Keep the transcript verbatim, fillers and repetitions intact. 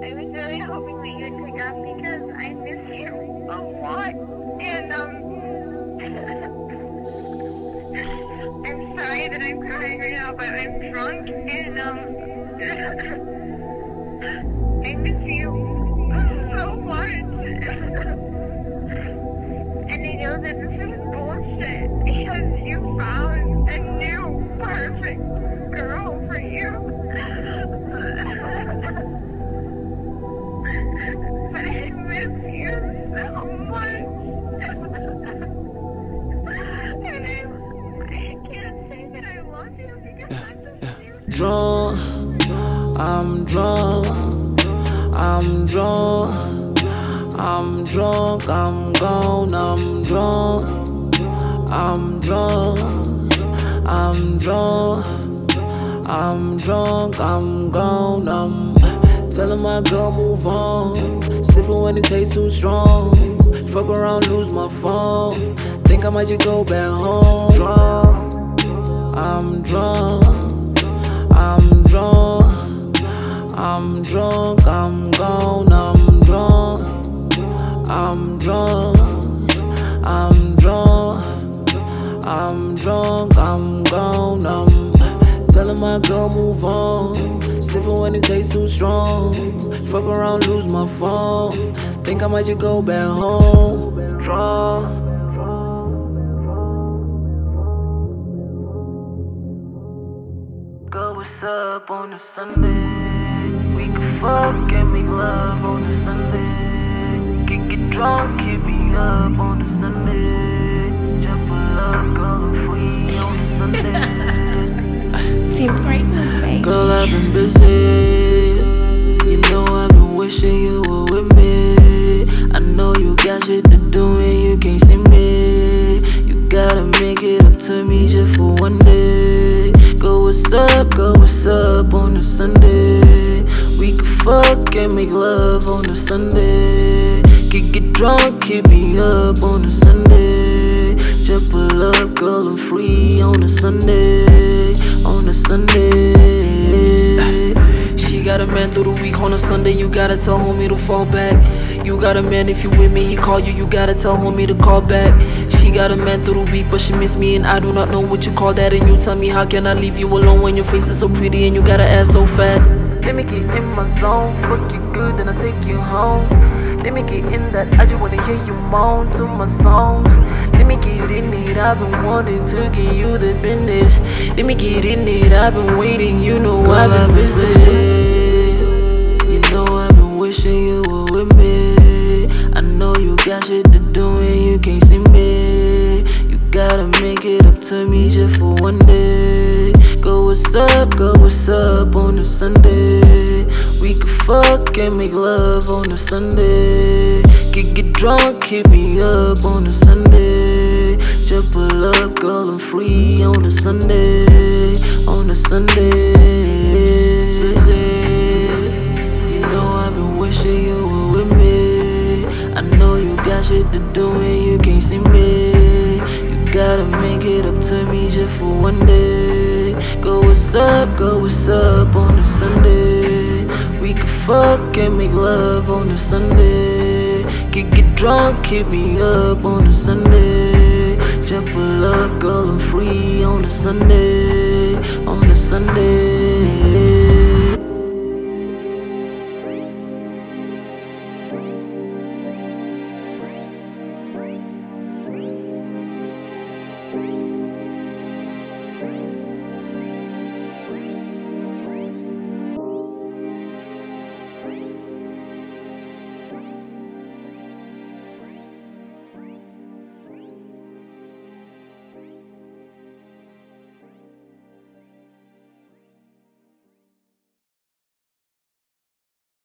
I was really hoping that you'd pick up because I miss you a lot. And, um, I'm sorry that I'm crying right now, but I'm drunk and, um, I miss you so much. And I know that this is bullshit because you found a new perfect girl for you. But I miss you so much. And I, I can't say that I love you because I just do. Drunk, I'm drunk, I'm drunk, I'm drunk, I'm gone, I'm drunk, I'm drunk, I'm drunk, I'm drunk, I'm gone, I'm telling my girl move on, sipping when it tastes too strong, fuck around, lose my phone, think I might just go back home. Drunk, I'm drunk, I'm drunk, I'm drunk, I'm gone, I'm drunk, I'm drunk, I'm drunk, I'm drunk, I'm gone, I'm telling my girl move on, sipping when it tastes too strong, fuck around, lose my phone, think I might just go back home. Drunk. Girl, what's up on a Sunday? We can fuck and make love on a Sunday. Can get drunk, hit me up on a Sunday. Jump a love, girl, I'm free on a Sunday. Team Greatness, baby. Girl, I've been busy. You know I've been wishing you were with me. I know you got shit to do and you can't see me. You gotta make it up to me just for one day. Go what's up, go what's up on a Sunday. We can fuck and make love on a Sunday. Can get drunk, hit me up on a Sunday. Jump a love, girl, I'm free on a Sunday. On a Sunday. She got a man through the week on a Sunday. You gotta tell homie to fall back. You got a man if you with me, he call you. You gotta tell homie to call back. She got a man through the week, but she miss me and I do not know what you call that. And you tell me how can I leave you alone when your face is so pretty and you got an ass so fat. Let me get in my zone, fuck you good, then I take you home. Let me get in that, I just wanna hear you moan to my songs. Let me get in it, I've been wanting to give you the business. Let me get in it, I've been waiting, you know Girl, I've been busy. You know I've been wishing you were with me. I know you got shit to do and you can't see me. You gotta make it up to me just for one day. Go what's up, go what's up on a Sunday. We can fuck and make love on a Sunday. Can get drunk, hit me up on a Sunday. Jump a love, girl, I'm free on a Sunday. On a Sunday. You know I've been wishing you were with me. I know you got shit to do and you can't see me. You gotta make it up to me just for one day. Go what's up, go what's up on a Sunday. We can fuck and make love on a Sunday. Can get drunk, hit me up on a Sunday. Jump a love, girl, I'm free on a Sunday. On a Sunday.